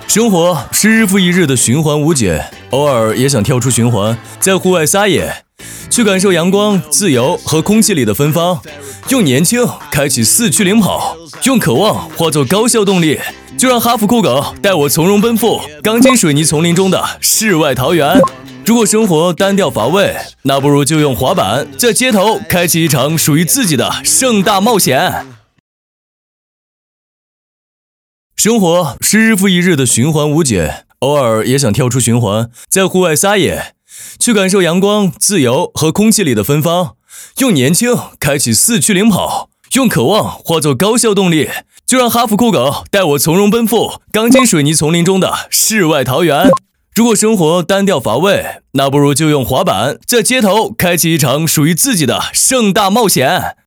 生活是日复一日的循环无解，偶尔也想跳出循环，在户外撒野，去感受阳光、自由和空气里的芬芳。用年轻开启4驱领跑，用渴望化作高效动力。就让哈弗酷狗带我从容奔赴钢筋水泥丛林中的世外桃源。如果生活单调乏味，那不如就用滑板在街头开启一场属于自己的盛大冒险。生活是日复一日的循环无解，偶尔也想跳出循环，在户外撒野，去感受阳光、自由和空气里的芬芳。用年轻开启4驱领跑，用渴望化作高效动力。就让哈弗酷狗带我从容奔赴钢筋水泥丛林中的世外桃源。如果生活单调乏味，那不如就用滑板在街头开启一场属于自己的盛大冒险。